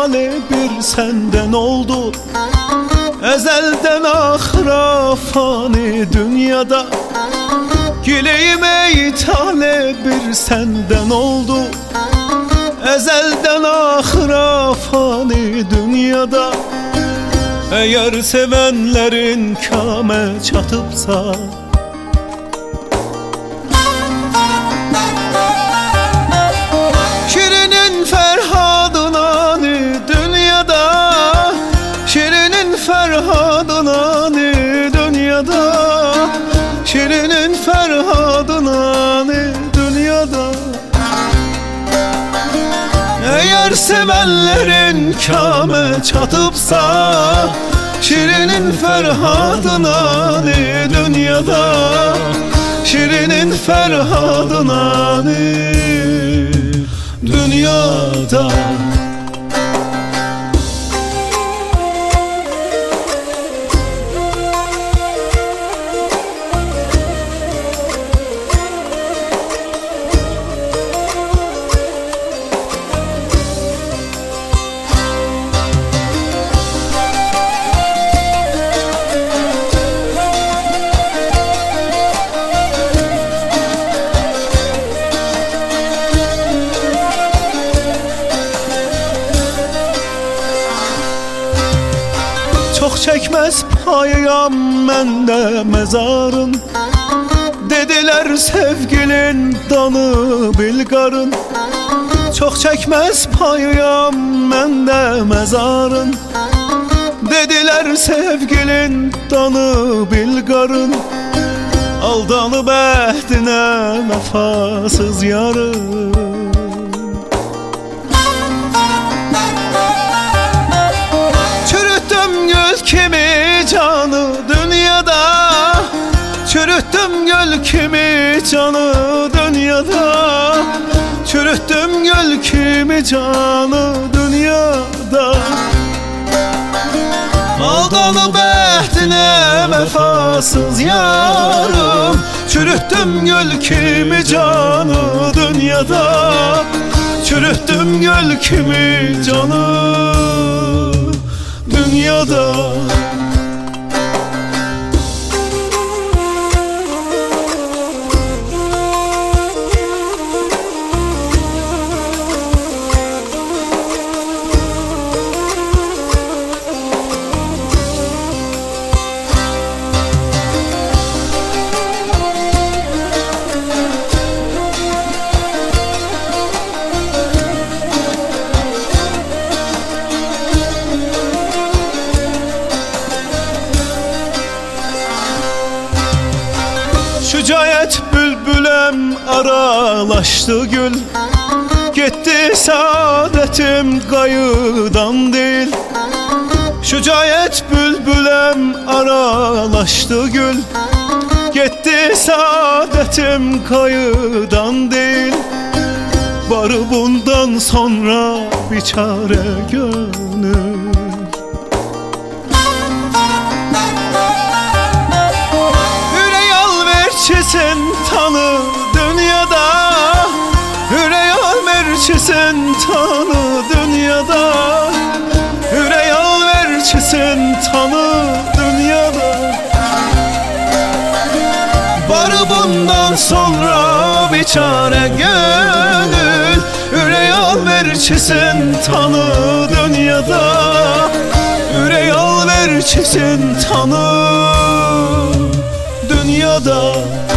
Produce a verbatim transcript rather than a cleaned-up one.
hali bir senden oldu. Ezelden ahıra fani dünyada. Güleyim ey tale bir senden oldu. Ezelden ahıra fani dünyada. Eğer sevenlerin kâme çatıpsa, Şirinin Ferhad'ına dünyada, Şirinin Ferhad'ına dünyada, Şirinin Ferhad'ına dünyada. Eğer sevenlerin kâme çatıpsa, Şirinin Ferhad'ına dünyada, Şirinin Ferhad'ına dünyada. Çok çekmez payam mende mezarın. Dediler sevgilin danı bilgarın. Çok çekmez payam mende mezarın. Dediler sevgilin danı bilgarın. Aldanıp ehdine vefasız yarın. Çürüttüm gül kimi canı dünyada, Çürüttüm gül kimi canı dünyada, Çürüttüm gül kimi canı dünyada. Aldanıp ehdine vefasız yarım, Çürüttüm gül kimi canı dünyada, Çürüttüm gül kimi canı dünyada. Şücayet bülbülem aralaştı gül. Gitti saadetim kayıdan değil. Şücayet bülbülem aralaştı gül. Gitti saadetim kayıdan değil. Barı bundan sonra bir çare gönül. Merçisin tanı dünyada, Hüreyal merçisin tanı dünyada, Hüreyal merçisin tanı dünyada. Barı bundan sonra bir çare gönül, Hüreyal merçisin tanı dünyada, Hüreyal merçisin tanı dünyada.